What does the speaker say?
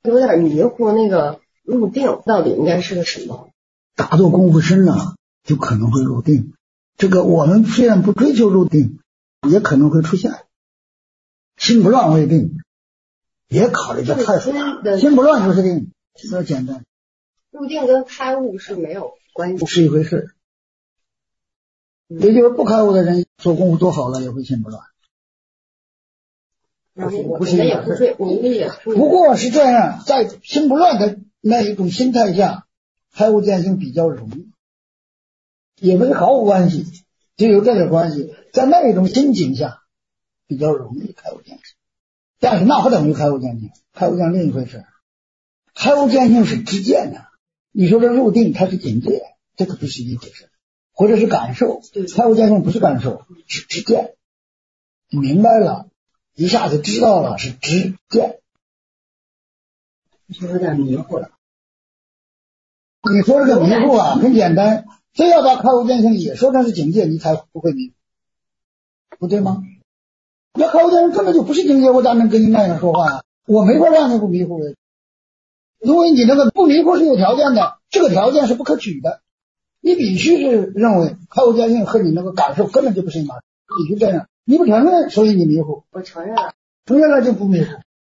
有点迷糊，那个入定到底应该是个什么？ 打坐功夫深了，就可能会入定。这个我们虽然不追求入定，也可能会出现。心不乱为定，也考虑的太复杂。心不乱就是定，比较简单。 入定跟开悟是没有关系， 不是一回事。也就是不开悟的人做功夫多好了，也会心不乱。 不是也不对，你们也不过是这样，在心不乱的那一种心态下，开悟见性比较容易，也不是毫无关系，就有这点关系。在那一种心境下比较容易开悟见性，但是那不等于开悟见性，开悟见另一回事。开悟见性是知见的，你说这入定它是境界，这个不是一回事，或者是感受。开悟见性不是感受，是知见。你明白了，一下子知道了，是知见。 就有点迷糊了。 你说这个迷糊啊，很简单，非要把开悟见性也说它是境界，你才不会迷糊，不对吗？那开悟见性根本就不是境界，我咋能跟你那样说话呀？我没法让你不迷糊的。因为你那个不迷糊是有条件的，这个条件是不可取的。你必须是认为开悟见性和你那个感受根本就不是一码事，必须这样。你不承认，所以你迷糊。 我承认了， 承认了就不迷糊。